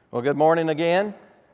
Well, good morning again.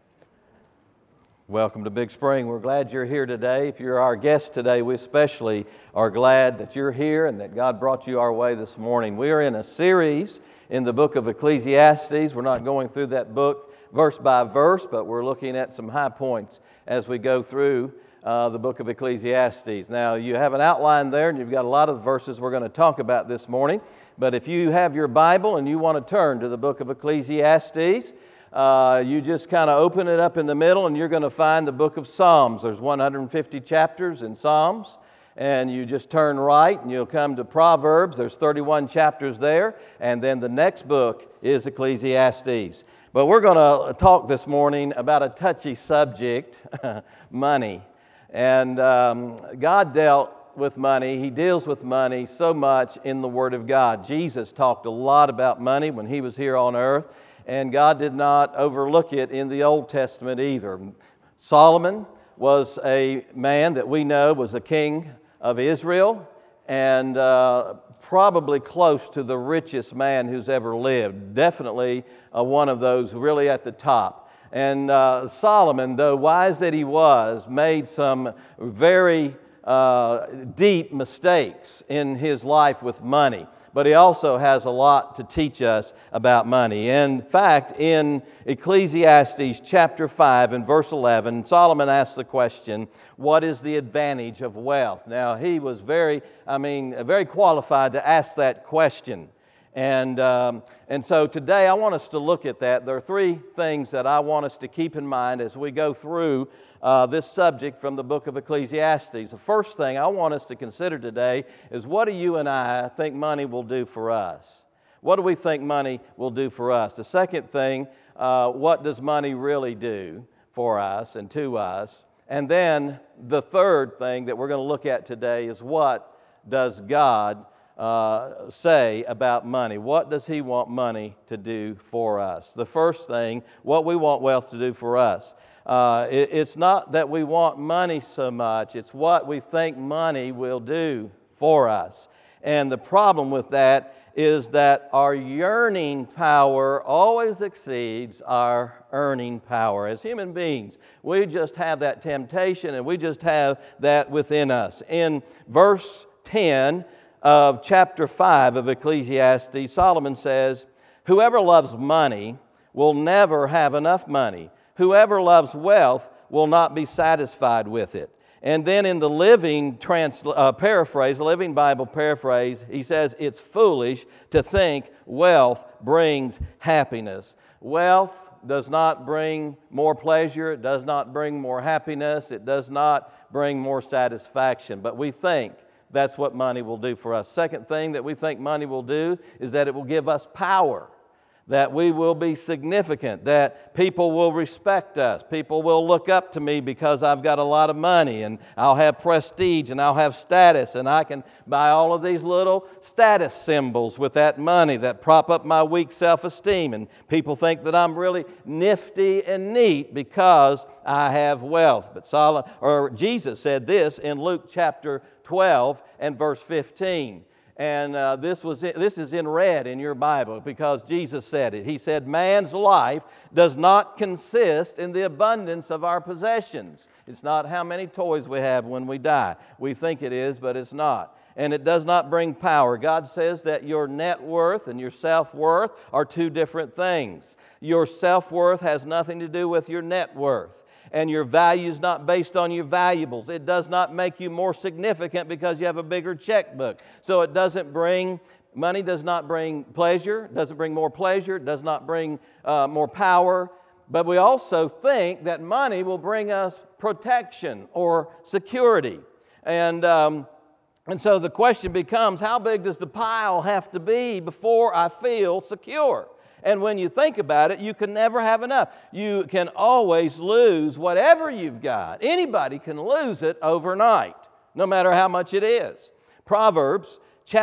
Welcome to Big Spring. We're glad you're here today. If you're our guest today, we especially are glad that you're here and that God brought you our way this morning. We are in a series in the book of Ecclesiastes. We're not going through that book verse by verse, but we're looking at some high points as we go through the book of Ecclesiastes. Now, you have an outline there, and you've got a lot of verses we're going to talk about this morning. But if you have your Bible and you want to turn to the book of Ecclesiastes, you just kind of open it up in the middle and you're going to find the book of Psalms. There's 150 chapters in Psalms, and you just turn right and you'll come to Proverbs. There's 31 chapters there, and then the next book is Ecclesiastes. But we're going to talk this morning about a touchy subject, money. And God dealt with money. He deals with money so much in the Word of God. Jesus talked a lot about money when He was here on earth, and God did not overlook it in the Old Testament either. Solomon was a man that we know was a king of Israel, and probably close to the richest man who's ever lived. Definitely one of those really at the top. And Solomon, though wise that he was, made some very deep mistakes in his life with money. But he also has a lot to teach us about money. In fact, in Ecclesiastes chapter 5 and verse 11, Solomon asks the question, what is the advantage of wealth? Now, he was very qualified to ask that question. And so today I want us to look at that. There are three things that I want us to keep in mind as we go through this subject from the book of Ecclesiastes. The first thing I want us to consider today is, what do you and I think money will do for us? What do we think money will do for us? The second thing, what does money really do for us and to us? And then the third thing that we're going to look at today is, what does God say about money? What does He want money to do for us? The first thing, what we want wealth to do for us. It's not that we want money so much, it's what we think money will do for us. And the problem with that is that our yearning power always exceeds our earning power. As human beings, we just have that temptation, and we just have that within us. In verse 10 of chapter 5 of Ecclesiastes, Solomon says, "Whoever loves money will never have enough money. Whoever loves wealth will not be satisfied with it." And then in the Living Bible paraphrase, he says, "It's foolish to think wealth brings happiness." Wealth does not bring more pleasure. It does not bring more happiness. It does not bring more satisfaction. But we think that's what money will do for us. Second thing that we think money will do is that it will give us power, that we will be significant, that people will respect us. People will look up to me because I've got a lot of money, and I'll have prestige, and I'll have status, and I can buy all of these little status symbols with that money that prop up my weak self-esteem, and people think that I'm really nifty and neat because I have wealth. But Jesus said this in Luke chapter 12 and verse 15. And this is in red in your Bible because Jesus said it. He said, "Man's life does not consist in the abundance of our possessions." It's not how many toys we have when we die. We think it is, but it's not. And it does not bring power. God says that your net worth and your self-worth are two different things. Your self-worth has nothing to do with your net worth. And your value is not based on your valuables. It does not make you more significant because you have a bigger checkbook. So money does not bring pleasure, doesn't bring more pleasure, does not bring more power. But we also think that money will bring us protection or security. And so the question becomes, how big does the pile have to be before I feel secure? And when you think about it, you can never have enough. You can always lose whatever you've got. Anybody can lose it overnight, no matter how much it is. Proverbs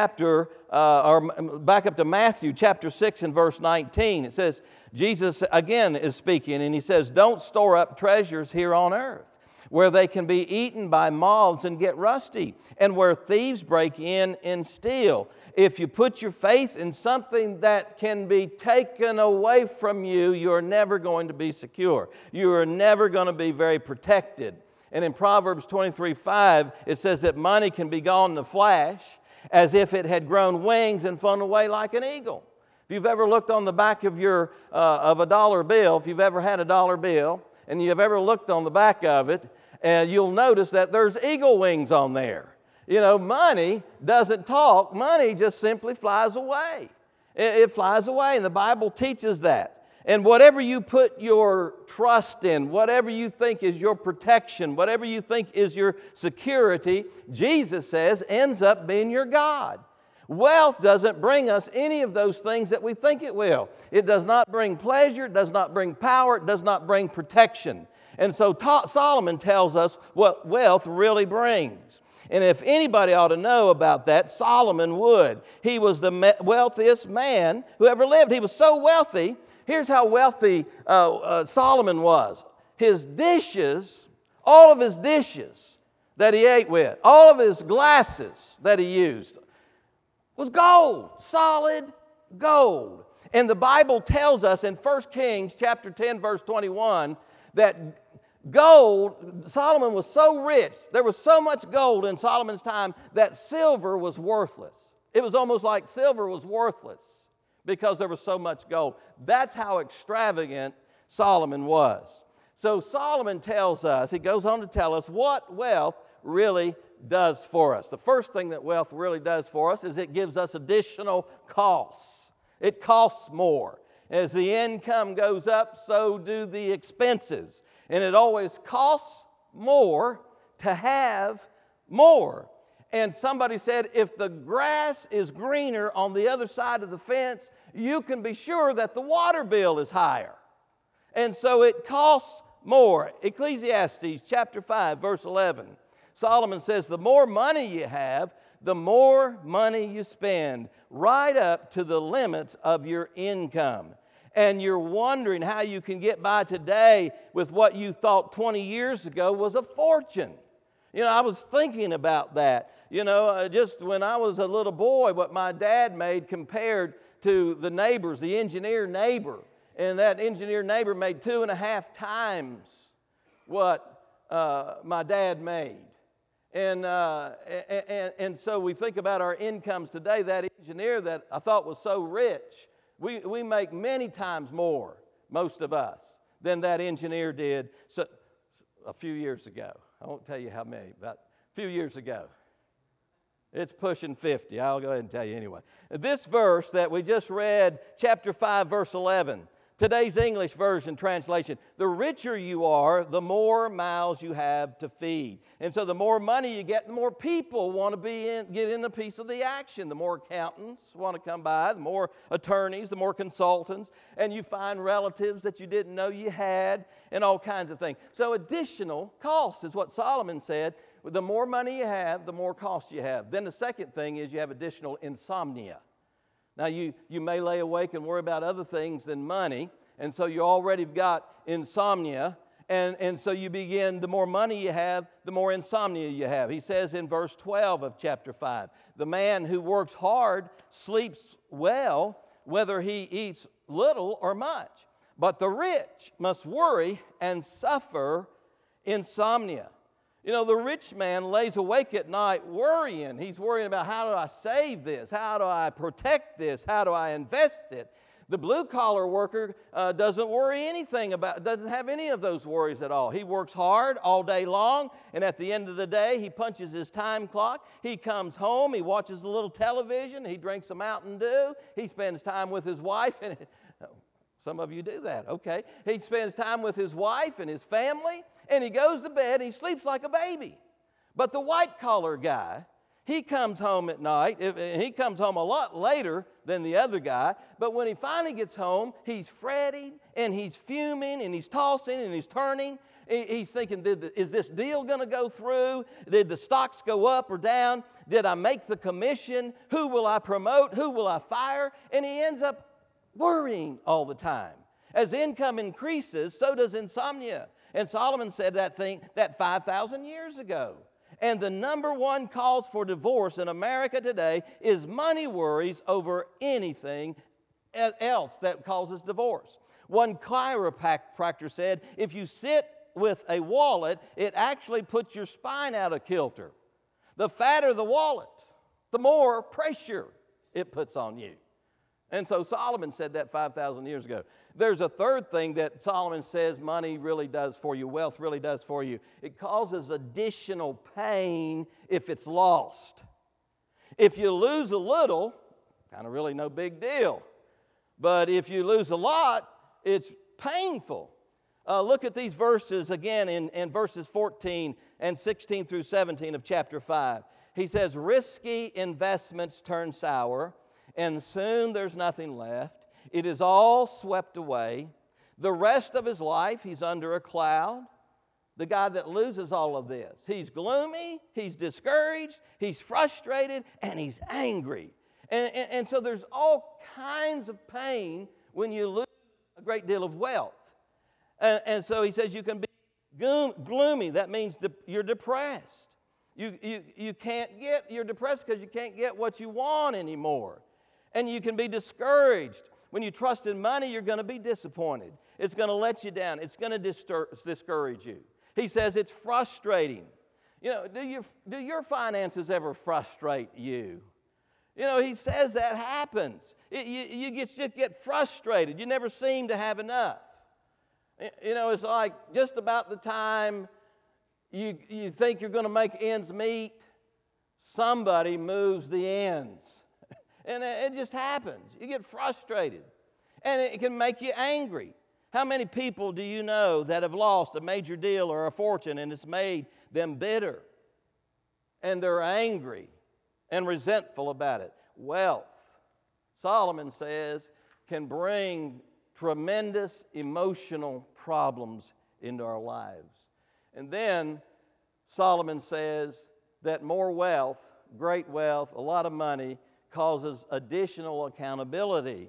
back up to Matthew chapter 6 and verse 19. It says, Jesus again is speaking, and he says, "Don't store up treasures here on earth, where they can be eaten by moths and get rusty, and where thieves break in and steal. If you put your faith in something that can be taken away from you, you're never going to be secure. You are never going to be very protected. And in Proverbs 23:5, it says that money can be gone in a flash, as if it had grown wings and flown away like an eagle. If you've ever looked on the back of a dollar bill, if you've ever had a dollar bill, and you've ever looked on the back of it, you'll notice that there's eagle wings on there. You know, money doesn't talk. Money just simply flies away. It flies away, and the Bible teaches that. And whatever you put your trust in, whatever you think is your protection, whatever you think is your security, Jesus says ends up being your God. Wealth doesn't bring us any of those things that we think it will. It does not bring pleasure, it does not bring power, it does not bring protection. And so Solomon tells us what wealth really brings. And if anybody ought to know about that, Solomon would. He was the wealthiest man who ever lived. He was so wealthy. Here's how wealthy Solomon was. His dishes, all of his dishes that he ate with, all of his glasses that he used, was gold, solid gold. And the Bible tells us in 1 Kings chapter 10, verse 21, that gold, Solomon was so rich, there was so much gold in Solomon's time that silver was worthless. It was almost like silver was worthless because there was so much gold. That's how extravagant Solomon was. So Solomon tells us, he goes on to tell us what wealth really does for us. The first thing that wealth really does for us is it gives us additional costs. It costs more. As the income goes up, so do the expenses. And it always costs more to have more. And somebody said, if the grass is greener on the other side of the fence, you can be sure that the water bill is higher. And so it costs more. Ecclesiastes chapter 5, verse 11. Solomon says, the more money you have, the more money you spend, right up to the limits of your income. And you're wondering how you can get by today with what you thought 20 years ago was a fortune. You know, I was thinking about that. You know, just when I was a little boy, what my dad made compared to the neighbors, the engineer neighbor. And that engineer neighbor made 2.5 times what my dad made. And so we think about our incomes today. That engineer that I thought was so rich, we make many times more, most of us, than that engineer did a few years ago. I won't tell you how many, but a few years ago. It's pushing 50. I'll go ahead and tell you anyway. This verse that we just read, chapter 5, verse 11, today's English version translation, the richer you are, the more mouths you have to feed. And so the more money you get, the more people want to get in a piece of the action. The more accountants want to come by, the more attorneys, the more consultants, and you find relatives that you didn't know you had, and all kinds of things. So additional cost is what Solomon said. The more money you have, the more cost you have. Then the second thing is you have additional insomnia. Now, you may lay awake and worry about other things than money, and so you already got insomnia, and so you begin, the more money you have, the more insomnia you have. He says in verse 12 of chapter 5, the man who works hard sleeps well, whether he eats little or much. But the rich must worry and suffer insomnia. You know, the rich man lays awake at night worrying. He's worrying about, how do I save this? How do I protect this? How do I invest it? The blue-collar worker doesn't have any of those worries at all. He works hard all day long, and at the end of the day, he punches his time clock. He comes home, he watches a little television, he drinks a Mountain Dew, he spends time with his wife, and some of you do that, okay. He spends time with his wife and his family, and he goes to bed, and he sleeps like a baby. But the white-collar guy, he comes home at night, and he comes home a lot later than the other guy, but when he finally gets home, he's fretting, and he's fuming, and he's tossing, and he's turning. He's thinking, is this deal going to go through? Did the stocks go up or down? Did I make the commission? Who will I promote? Who will I fire? And he ends up worrying all the time. As income increases, so does insomnia. And Solomon said that 5,000 years ago. And the number one cause for divorce in America today is money worries over anything else that causes divorce. One chiropractor said, if you sit with a wallet, it actually puts your spine out of kilter. The fatter the wallet, the more pressure it puts on you. And so Solomon said that 5,000 years ago. There's a third thing that Solomon says money really does for you, wealth really does for you. It causes additional pain if it's lost. If you lose a little, kind of really no big deal. But if you lose a lot, it's painful. Look at these verses again in verses 14 and 16 through 17 of chapter 5. He says, risky investments turn sour, and soon there's nothing left. It is all swept away. The rest of his life, he's under a cloud. The guy that loses all of this. He's gloomy, he's discouraged, he's frustrated, and he's angry. And so there's all kinds of pain when you lose a great deal of wealth. And so he says you can be gloomy. That means you're depressed. You're depressed because you can't get what you want anymore. And you can be discouraged. When you trust in money, you're going to be disappointed. It's going to let you down. It's going to discourage you. He says it's frustrating. You know, do your finances ever frustrate you? You know, he says that happens. You just get frustrated. You never seem to have enough. You know, it's like just about the time you think you're going to make ends meet, somebody moves the ends. And it just happens. You get frustrated. And it can make you angry. How many people do you know that have lost a major deal or a fortune and it's made them bitter? And they're angry and resentful about it. Wealth, Solomon says, can bring tremendous emotional problems into our lives. And then Solomon says that more wealth, great wealth, a lot of money, causes additional accountability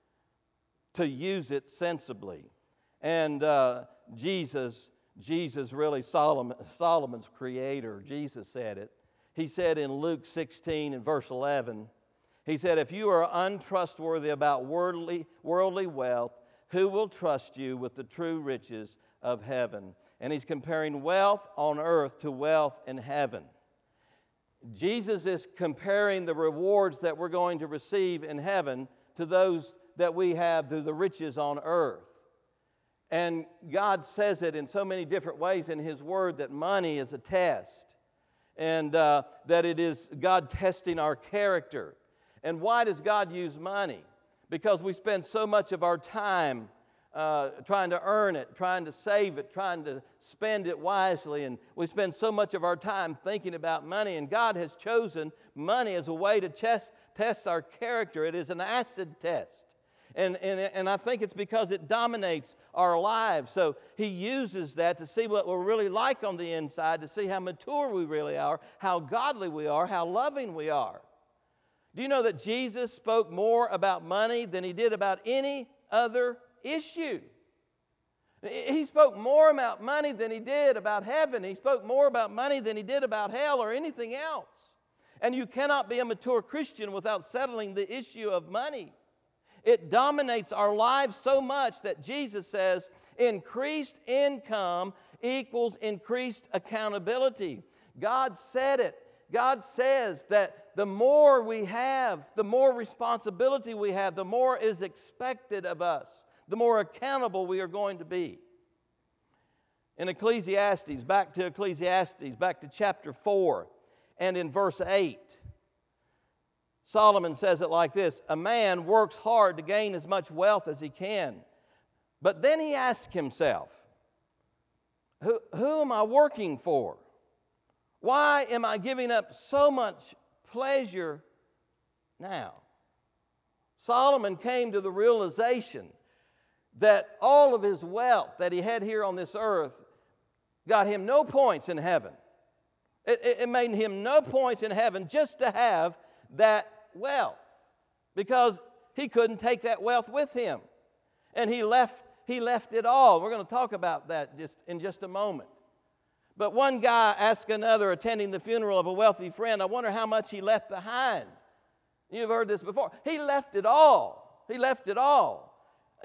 to use it sensibly. And Jesus really, Solomon's creator, Jesus said it. He said in Luke 16 and verse 11, he said, if you are untrustworthy about worldly wealth, who will trust you with the true riches of heaven? And he's comparing wealth on earth to wealth in heaven. Jesus is comparing the rewards that we're going to receive in heaven to those that we have through the riches on earth. And God says it in so many different ways in His Word that money is a test. And that it is God testing our character. And why does God use money? Because we spend so much of our time trying to earn it, trying to save it, trying to spend it wisely. And we spend so much of our time thinking about money. And God has chosen money as a way to test our character. It is an acid test. And I think it's because it dominates our lives. So He uses that to see what we're really like on the inside, to see how mature we really are, how godly we are, how loving we are. Do you know that Jesus spoke more about money than He did about any other issue? He spoke more about money than He did about heaven. He spoke more about money than He did about hell or anything else. And you cannot be a mature Christian without settling the issue of money. It dominates our lives so much that Jesus says increased income equals increased accountability. God said it. God says that the more we have, the more responsibility we have, the more is expected of us, the more accountable we are going to be. In Ecclesiastes, back to chapter 4, and in verse 8, Solomon says it like this: a man works hard to gain as much wealth as he can, but then he asks himself, who am I working for? Why am I giving up so much pleasure now? Solomon came to the realization that all of his wealth that he had here on this earth got him no points in heaven. It made him no points in heaven just to have that wealth, because he couldn't take that wealth with him. And he left he left it all. We're going to talk about that in just a moment. But one guy asked another attending the funeral of a wealthy friend, I wonder how much he left behind. You've heard this before. He left it all. He left it all.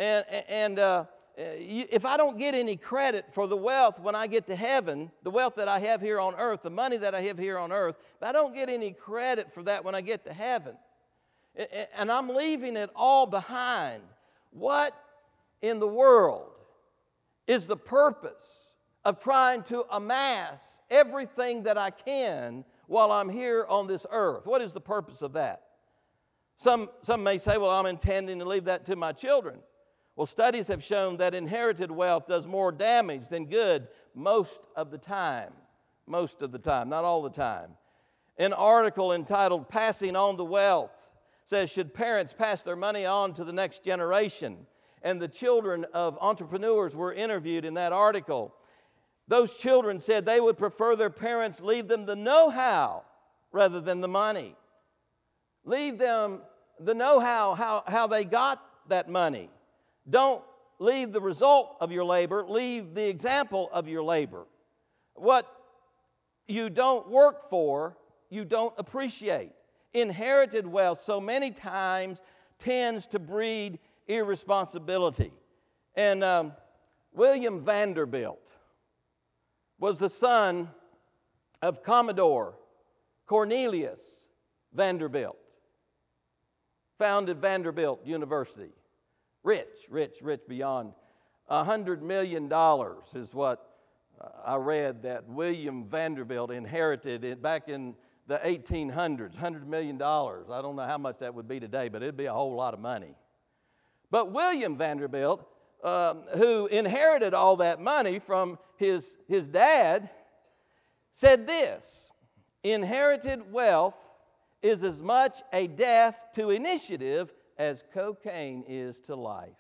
If I don't get any credit for the wealth when I get to heaven, the wealth that I have here on earth, the money that I have here on earth, if I don't get any credit for that when I get to heaven, and I'm leaving it all behind, what in the world is the purpose of trying to amass everything that I can while I'm here on this earth? What is the purpose of that? Some may say, well, I'm intending to leave that to my children. Well, studies have shown that inherited wealth does more damage than good most of the time. Most of the time, not all the time. An article entitled Passing on the Wealth says, should parents pass their money on to the next generation? And the children of entrepreneurs were interviewed in that article. Those children said they would prefer their parents leave them the know-how rather than the money. Leave them the know-how, how they got that money. Don't leave the result of your labor, leave the example of your labor. What you don't work for, you don't appreciate. Inherited wealth so many times tends to breed irresponsibility. And William Vanderbilt was the son of Commodore Cornelius Vanderbilt. Founded Vanderbilt University. Rich beyond $100 million is what I read that William Vanderbilt inherited back in the 1800s, $100 million. I don't know how much that would be today, but it'd be a whole lot of money. But William Vanderbilt, who inherited all that money from his dad, said this: inherited wealth is as much a death to initiative as cocaine is to life.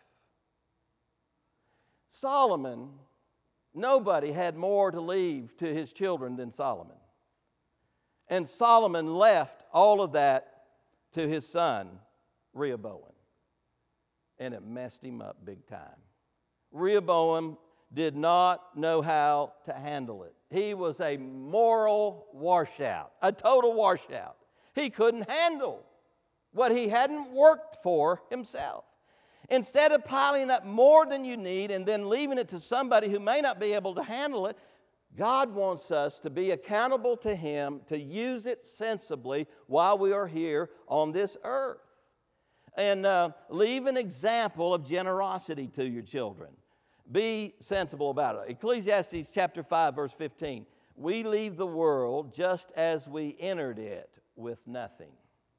Solomon, nobody had more to leave to his children than Solomon. And Solomon left all of that to his son, Rehoboam. And it messed him up big time. Rehoboam did not know how to handle it. He was a moral washout, a total washout. He couldn't handle what he hadn't worked for himself. Instead of piling up more than you need and then leaving it to somebody who may not be able to handle it, God wants us to be accountable to Him, to use it sensibly while we are here on this earth. And leave an example of generosity to your children. Be sensible about it. Ecclesiastes chapter 5, verse 15. We leave the world just as we entered it, with nothing.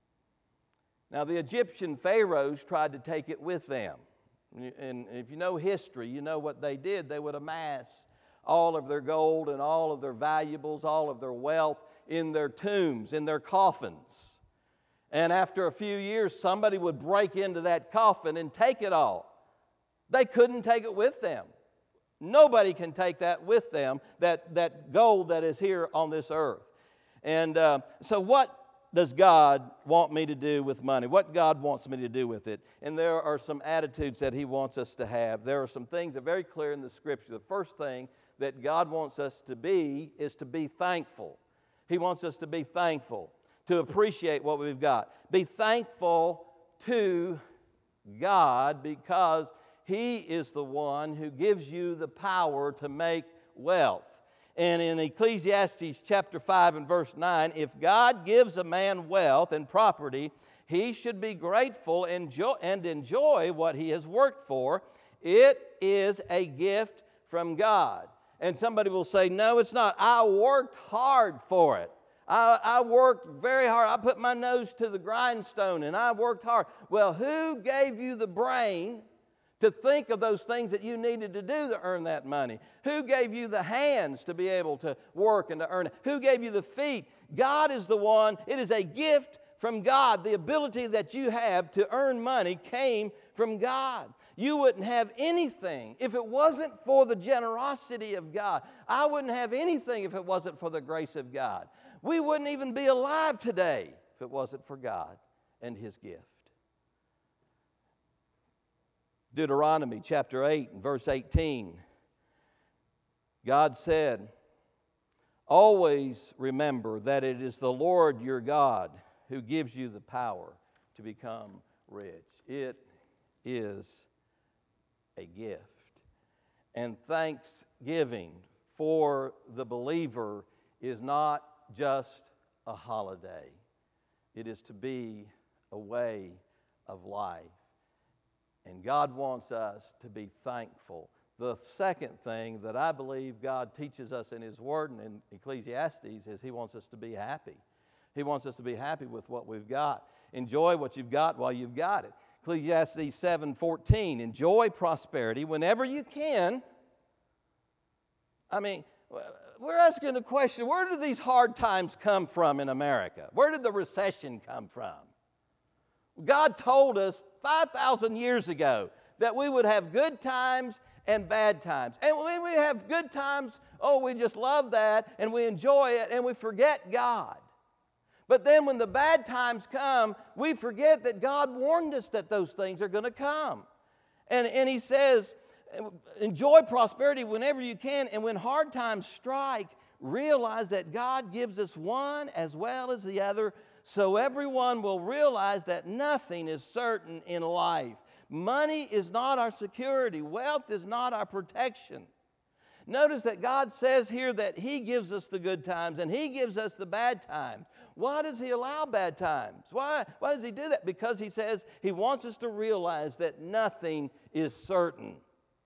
Now, the Egyptian pharaohs tried to take it with them. And if you know history, you know what they did. They would amass all of their gold and all of their valuables, all of their wealth in their tombs, in their coffins. And after a few years, somebody would break into that coffin and take it all. They couldn't take it with them. Nobody can take that with them, that gold that is here on this earth. And so what does God want me to do with money? What God wants me to do with it? And there are some attitudes that He wants us to have. There are some things that are very clear in the Scripture. The first thing that God wants us to be is to be thankful. He wants us to be thankful, to appreciate what we've got. Be thankful to God because He is the one who gives you the power to make wealth. And in Ecclesiastes chapter 5 and verse 9, if God gives a man wealth and property, he should be grateful and enjoy what he has worked for. It is a gift from God. And somebody will say, no, it's not. I worked hard for it. I worked very hard. I put my nose to the grindstone and I worked hard. Well, who gave you the brain to think of those things that you needed to do to earn that money? Who gave you the hands to be able to work and to earn it? Who gave you the feet? God is the one. It is a gift from God. The ability that you have to earn money came from God. You wouldn't have anything if it wasn't for the generosity of God. I wouldn't have anything if it wasn't for the grace of God. We wouldn't even be alive today if it wasn't for God and His gift. Deuteronomy chapter 8 and verse 18, God said, "Always remember that it is the Lord your God who gives you the power to become rich." It is a gift. And thanksgiving for the believer is not just a holiday. It is to be a way of life. And God wants us to be thankful. The second thing that I believe God teaches us in His Word and in Ecclesiastes is He wants us to be happy. He wants us to be happy with what we've got. Enjoy what you've got while you've got it. Ecclesiastes 7:14, enjoy prosperity whenever you can. I mean, we're asking the question, where do these hard times come from in America? Where did the recession come from? God told us 5,000 years ago that we would have good times and bad times. And when we have good times, we just love that and we enjoy it and we forget God. But then when the bad times come, we forget that God warned us that those things are going to come. And He says, enjoy prosperity whenever you can, and when hard times strike, realize that God gives us one as well as the other, so everyone will realize that nothing is certain in life. Money is not our security. Wealth is not our protection. Notice that God says here that He gives us the good times and He gives us the bad times. Why does He allow bad times? Why does He do that? Because He says He wants us to realize that nothing is certain.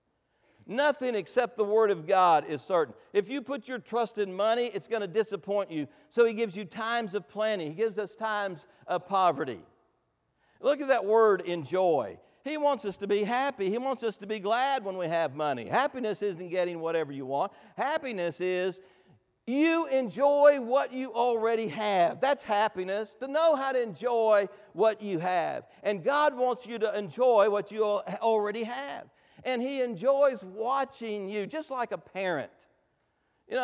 Nothing except the Word of God is certain. If you put your trust in money, it's going to disappoint you. So He gives you times of plenty. He gives us times of poverty. Look at that word, enjoy. He wants us to be happy. He wants us to be glad when we have money. Happiness isn't getting whatever you want. Happiness is you enjoy what you already have. That's happiness, to know how to enjoy what you have. And God wants you to enjoy what you already have. And He enjoys watching you, just like a parent. You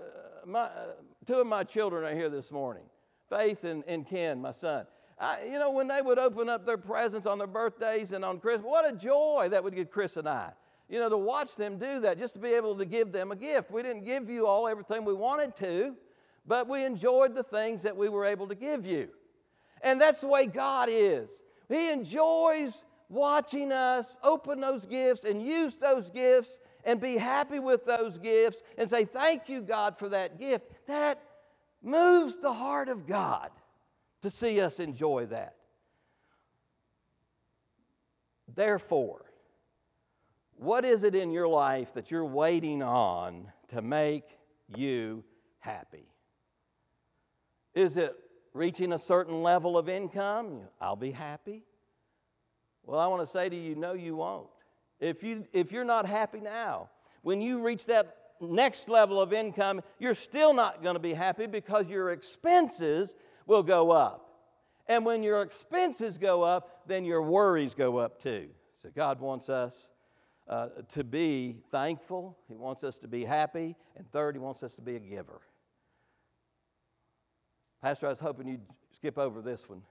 know, two of my children are here this morning, Faith and Ken, my son. When they would open up their presents on their birthdays and on Christmas, what a joy that would give Chris and I. To watch them do that, just to be able to give them a gift. We didn't give you all everything we wanted to, but we enjoyed the things that we were able to give you. And that's the way God is. He enjoys watching us open those gifts and use those gifts and be happy with those gifts and say, thank you, God, for that gift. That moves the heart of God to see us enjoy that. Therefore, what is it in your life that you're waiting on to make you happy? Is it reaching a certain level of income? I'll be happy. Well, I want to say to you, no, you won't. If you're not happy now, when you reach that next level of income, you're still not going to be happy because your expenses will go up. And when your expenses go up, then your worries go up too. So God wants us to be thankful. He wants us to be happy. And third, He wants us to be a giver. Pastor, I was hoping you'd skip over this one.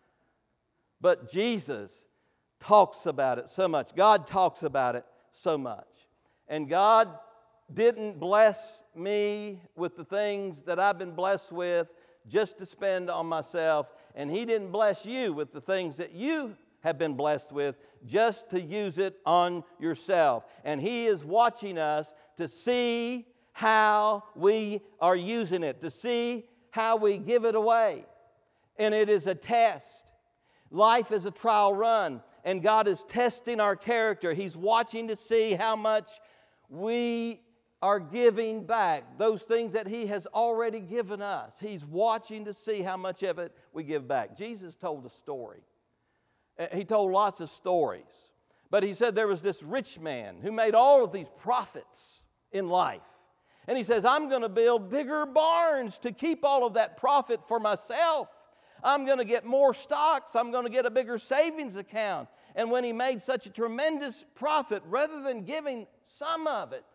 But Jesus talks about it so much. God talks about it so much. And God didn't bless me with the things that I've been blessed with just to spend on myself. And He didn't bless you with the things that you have been blessed with just to use it on yourself. And He is watching us to see how we are using it, to see how we give it away. And it is a test. Life is a trial run, and God is testing our character. He's watching to see how much we are giving back, those things that He has already given us. He's watching to see how much of it we give back. Jesus told a story. He told lots of stories. But He said there was this rich man who made all of these profits in life. And he says, I'm going to build bigger barns to keep all of that profit for myself. I'm going to get more stocks. I'm going to get a bigger savings account. And when he made such a tremendous profit, rather than giving some of it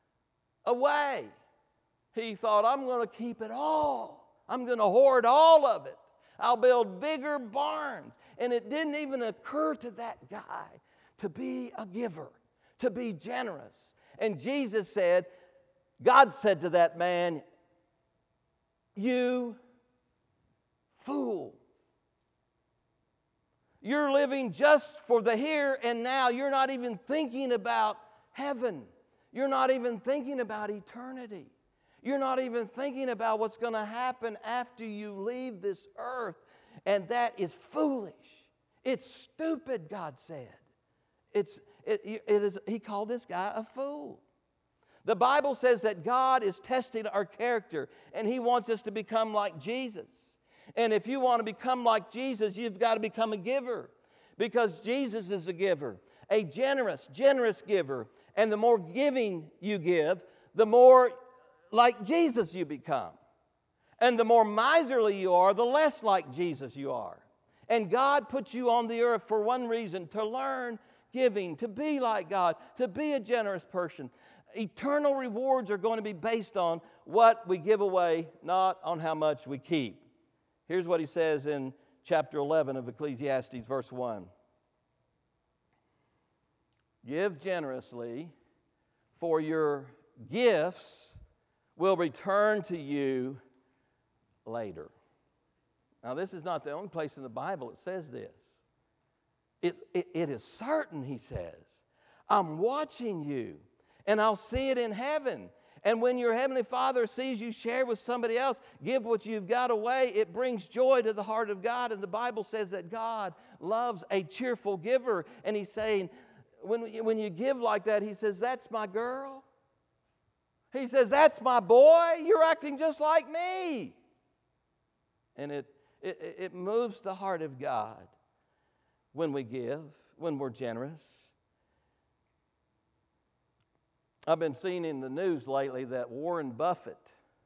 away, he thought, I'm going to keep it all. I'm going to hoard all of it. I'll build bigger barns. And it didn't even occur to that guy to be a giver, to be generous. And Jesus said, God said to that man, "You fool. You're living just for the here and now. You're not even thinking about heaven. You're not even thinking about eternity. You're not even thinking about what's going to happen after you leave this earth. And that is foolish. It's stupid," God said. He called this guy a fool. The Bible says that God is testing our character, and He wants us to become like Jesus. And if you want to become like Jesus, you've got to become a giver, because Jesus is a giver, a generous giver. And the more giving you give, the more like Jesus you become. And the more miserly you are, the less like Jesus you are. And God put you on the earth for one reason: to learn giving, to be like God, to be a generous person. Eternal rewards are going to be based on what we give away, not on how much we keep. Here's what he says in chapter 11 of Ecclesiastes, verse 1. "Give generously, for your gifts will return to you later." Now, this is not the only place in the Bible it says this. It is certain, he says. I'm watching you, and I'll see it in heaven. And when your Heavenly Father sees you share with somebody else, give what you've got away, it brings joy to the heart of God. And the Bible says that God loves a cheerful giver. And He's saying, when you give like that, He says, "That's my girl." He says, "That's my boy. You're acting just like me." And it moves the heart of God when we give, when we're generous. I've been seeing in the news lately that Warren Buffett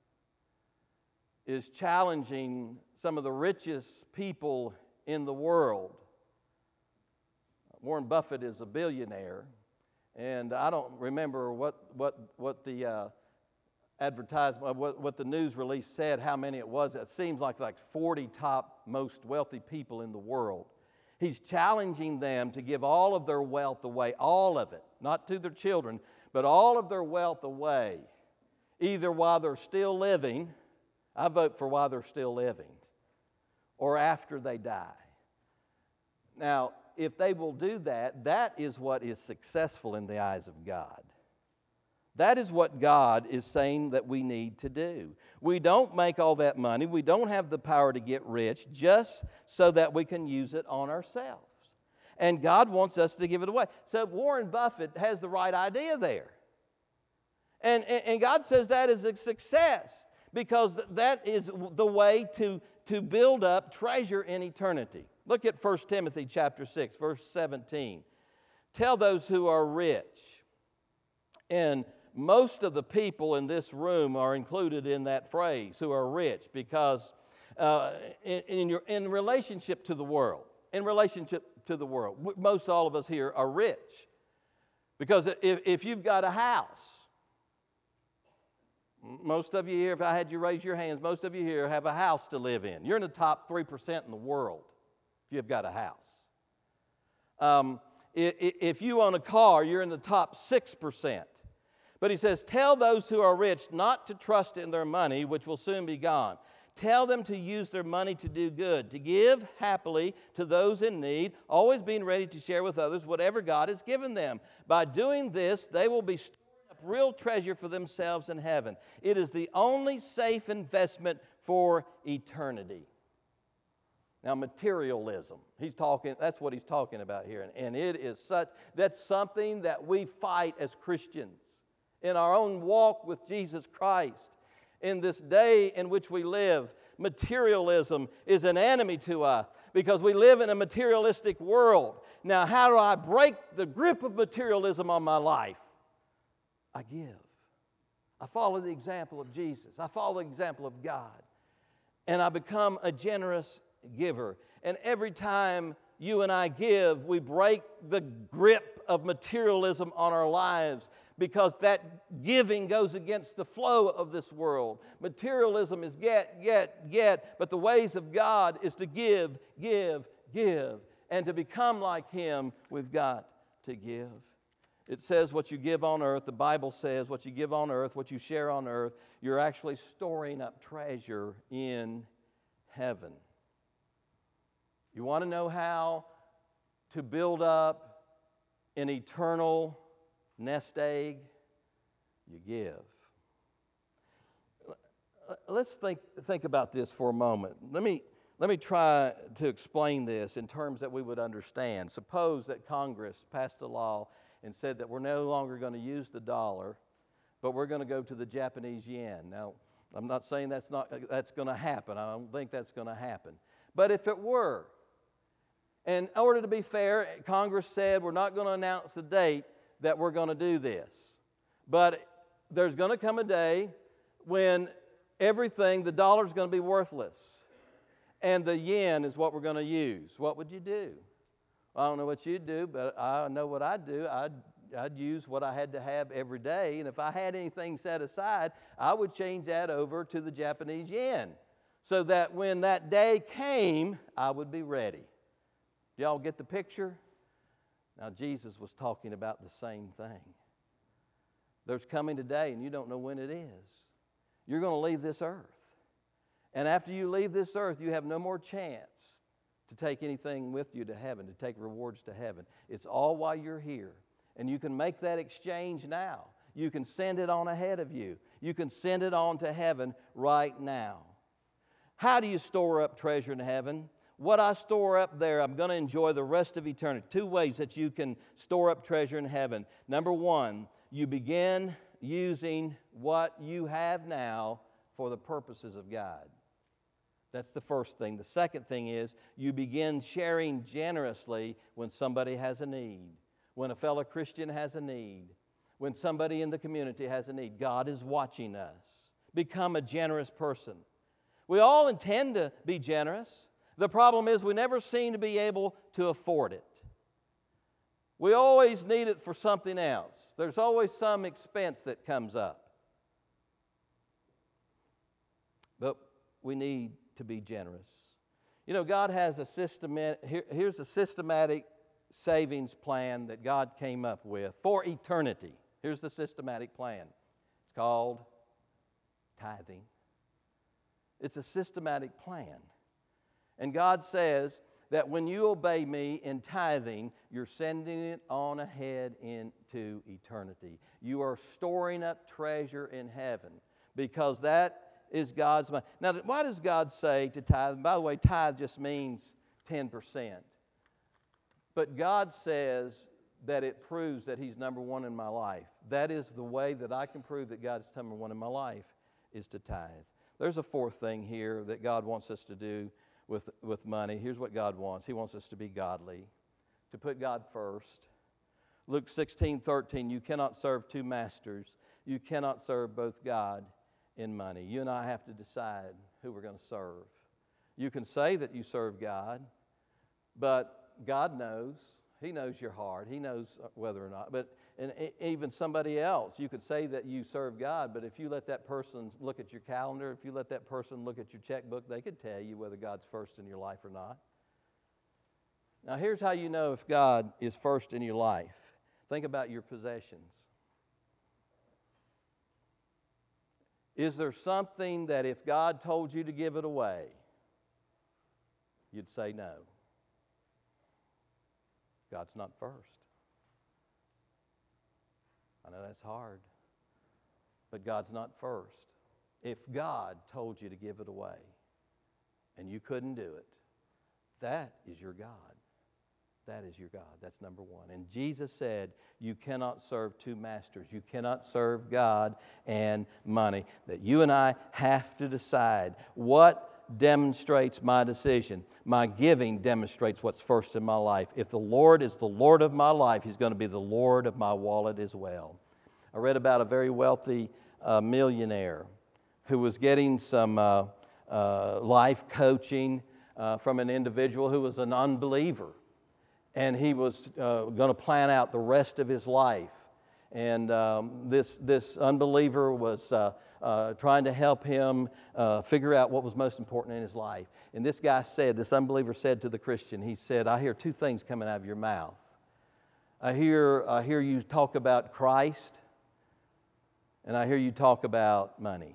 is challenging some of the richest people in the world. Warren Buffett is a billionaire, and I don't remember what the advertisement, what the news release said, how many it was. It seems like 40 top most wealthy people in the world. He's challenging them to give all of their wealth away, all of it, not to their children, but all of their wealth away, either while they're still living. I vote for while they're still living, or after they die. Now, if they will do that, that is what is successful in the eyes of God. That is what God is saying that we need to do. We don't make all that money. We don't have the power to get rich just so that we can use it on ourselves. And God wants us to give it away. So Warren Buffett has the right idea there. And God says that is a success, because that is the way to build up treasure in eternity. Look at 1 Timothy chapter 6, verse 17. "Tell those who are rich," and most of the people in this room are included in that phrase, who are rich, because in relationship to the world, most all of us here are rich. Because if you've got a house, most of you here, if I had you raise your hands, most of you here have a house to live in. You're in the top 3% in the world if you've got a house. If you own a car, you're in the top 6%. But he says, "Tell those who are rich not to trust in their money, which will soon be gone. Tell them to use their money to do good, to give happily to those in need, always being ready to share with others whatever God has given them. By doing this, they will be storing up real treasure for themselves in heaven. It is the only safe investment for eternity." Now, materialism, that's what he's talking about here. And that's something that we fight as Christians in our own walk with Jesus Christ. In this day in which we live, materialism is an enemy to us, because we live in a materialistic world. Now, how do I break the grip of materialism on my life? I give. I follow the example of Jesus. I follow the example of God. And I become a generous giver. And every time you and I give, we break the grip of materialism on our lives, because that giving goes against the flow of this world. Materialism is get, but the ways of God is to give, and to become like Him, we've got to give. It says what you give on earth, the Bible says what you give on earth, what you share on earth, you're actually storing up treasure in heaven. You want to know how to build up an eternal nest egg? You give. Let's think about this for a moment. Let me try to explain this in terms that we would understand. Suppose that Congress passed a law and said that we're no longer going to use the dollar, but we're going to go to the Japanese yen. Now, I'm not saying that's going to happen. I don't think that's going to happen. But if it were, and in order to be fair, Congress said we're not going to announce the date that we're going to do this. But there's going to come a day when the dollar's going to be worthless, and the yen is what we're going to use. What would you do? I don't know what you'd do, but I know what I'd do. I'd use what I had to have every day, and if I had anything set aside, I would change that over to the Japanese yen, so that when that day came, I would be ready. Do y'all get the picture? Now, Jesus was talking about the same thing. There's coming a day, and you don't know when it is. You're going to leave this earth. And after you leave this earth, you have no more chance to take anything with you to heaven, to take rewards to heaven. It's all while you're here. And you can make that exchange now. You can send it on ahead of you. You can send it on to heaven right now. How do you store up treasure in heaven? What I store up there, I'm going to enjoy the rest of eternity. 2 ways that you can store up treasure in heaven. Number 1, you begin using what you have now for the purposes of God. That's the first thing. The second thing is you begin sharing generously when somebody has a need, when a fellow Christian has a need, when somebody in the community has a need. God is watching us. Become a generous person. We all intend to be generous. The problem is we never seem to be able to afford it. We always need it for something else. There's always some expense that comes up. But we need to be generous. You know, God has a here's a systematic savings plan that God came up with for eternity. Here's the systematic plan. It's called tithing. It's a systematic plan. And God says that when you obey me in tithing, you're sending it on ahead into eternity. You are storing up treasure in heaven because that is God's mind. Now, why does God say to tithe? And by the way, tithe just means 10%. But God says that it proves that He's number one in my life. That is the way that I can prove that God is number one in my life, is to tithe. There's a fourth thing here that God wants us to do with money. Here's what God wants. He wants us to be godly, to put God first. Luke 16:13, you cannot serve 2 masters. You cannot serve both God and money. You and I have to decide who we're going to serve. You can say that you serve God, but God knows. He knows your heart. He knows whether or not. And even somebody else, you could say that you serve God, but if you let that person look at your calendar, if you let that person look at your checkbook, they could tell you whether God's first in your life or not. Now, here's how you know if God is first in your life. Think about your possessions. Is there something that if God told you to give it away, you'd say no? God's not first. I know that's hard, but God's not first. If God told you to give it away and you couldn't do it, that is your God. That is your God. That's number one. And Jesus said, you cannot serve 2 masters. You cannot serve God and money. That you and I have to decide what demonstrates my decision. My giving demonstrates what's first in my life. If the Lord is the Lord of my life, He's going to be the Lord of my wallet as well. I read about a very wealthy millionaire who was getting some life coaching from an individual who was an unbeliever. And he was going to plan out the rest of his life. And this unbeliever was trying to help him figure out what was most important in his life. And this unbeliever said to the Christian, he said, I hear 2 things coming out of your mouth. I hear you talk about Christ, and I hear you talk about money.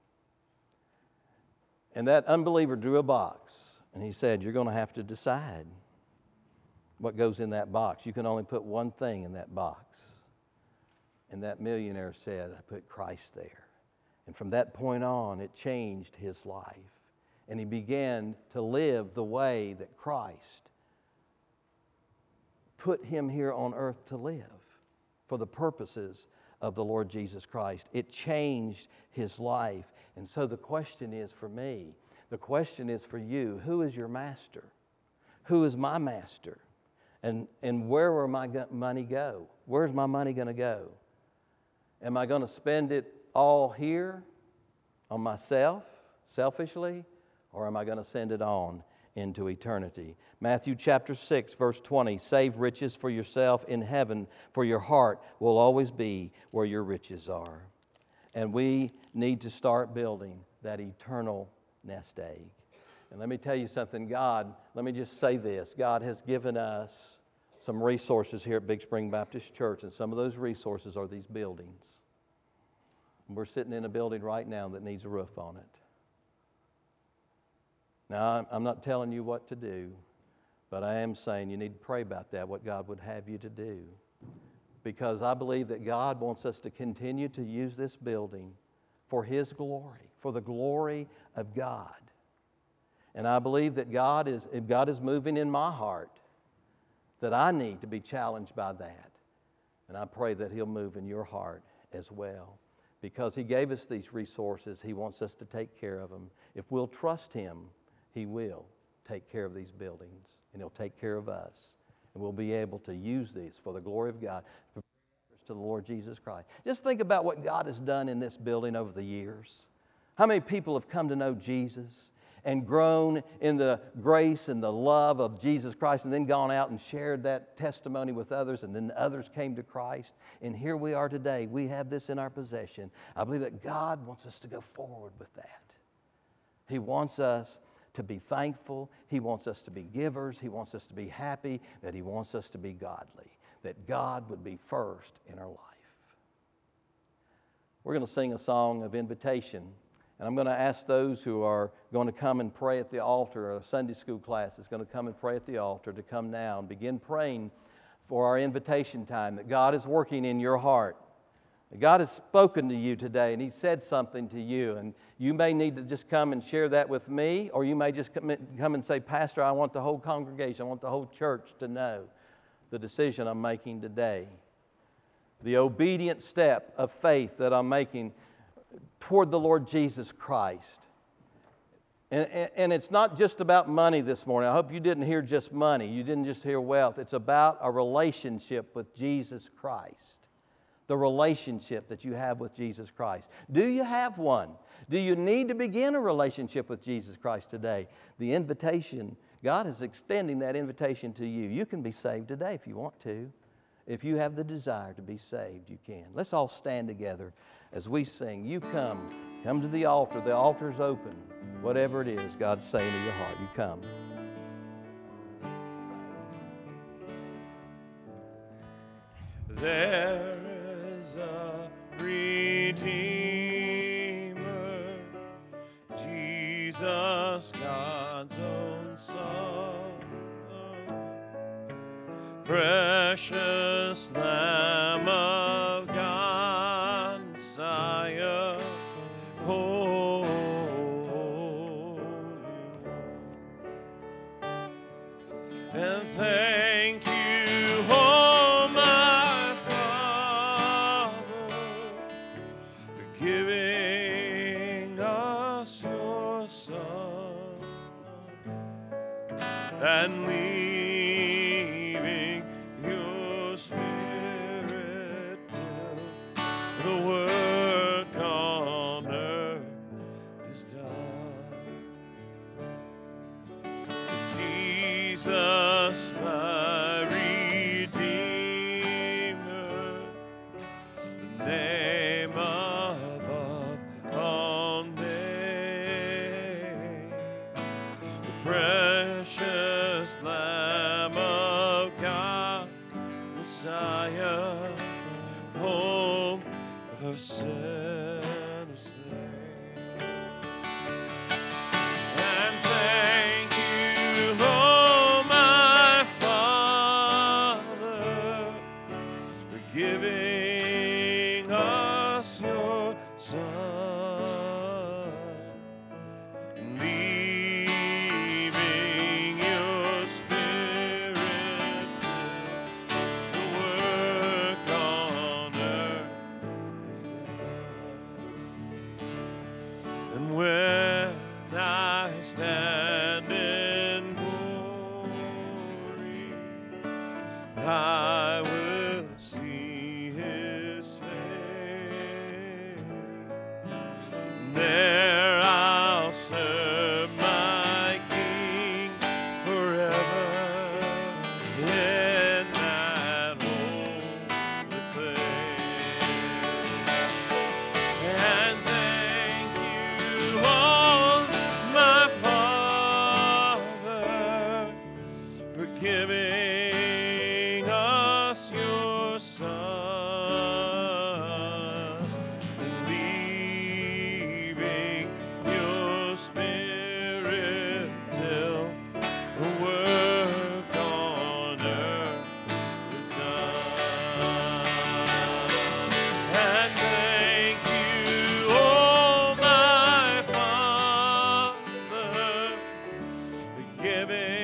And that unbeliever drew a box, and he said, you're going to have to decide what goes in that box. You can only put one thing in that box. And that millionaire said, I put Christ there. And from that point on, it changed his life. And he began to live the way that Christ put him here on earth to live for the purposes of the Lord Jesus Christ. It changed his life. And so the question is for me, the question is for you, who is your master? Who is my master? And where will my money go? Where's my money going to go? Am I going to spend it all here on myself, selfishly, or am I going to send it on into eternity? Matthew chapter 6, verse 20, save riches for yourself in heaven, for your heart will always be where your riches are. And we need to start building that eternal nest egg. And let me tell you something, let me just say this, God has given us some resources here at Big Spring Baptist Church, and some of those resources are these buildings. We're sitting in a building right now that needs a roof on it. Now, I'm not telling you what to do, but I am saying you need to pray about that, what God would have you to do. Because I believe that God wants us to continue to use this building for His glory, for the glory of God. And I believe that God is moving in my heart, that I need to be challenged by that. And I pray that He'll move in your heart as well. Because He gave us these resources, He wants us to take care of them. If we'll trust Him, He will take care of these buildings, and He'll take care of us. And we'll be able to use these for the glory of God, for to the Lord Jesus Christ. Just think about what God has done in this building over the years. How many people have come to know Jesus and grown in the grace and the love of Jesus Christ, and then gone out and shared that testimony with others, and then others came to Christ. And here we are today. We have this in our possession. I believe that God wants us to go forward with that. He wants us to be thankful. He wants us to be givers. He wants us to be happy, but He wants us to be godly, that God would be first in our life. We're going to sing a song of invitation. And I'm going to ask those who are going to come and pray at the altar, a Sunday school class is going to come and pray at the altar, to come now and begin praying for our invitation time, that God is working in your heart. That God has spoken to you today, and He said something to you. And you may need to just come and share that with me, or you may just come and say, Pastor, I want the whole congregation, I want the whole church to know the decision I'm making today. The obedient step of faith that I'm making toward the Lord Jesus Christ. And it's not just about money this morning. I hope you didn't hear just money. You didn't just hear wealth. It's about a relationship with Jesus Christ. The relationship that you have with Jesus Christ. Do you have one? Do you need to begin a relationship with Jesus Christ today? The invitation, God is extending that invitation to you. You can be saved today if you want to. If you have the desire to be saved, you can. Let's all stand together as we sing. You come to the altar. The altar's open. Whatever it is God's saying to your heart, you come. There is a Redeemer, Jesus, God's own Son, precious Lamb of God, Messiah, Holy One. And thank you, oh my Father, for giving us your Son and leaving your Spirit till the work on earth is done. Jesus, my Redeemer, the name above all names, the precious Lamb of God, Messiah. giving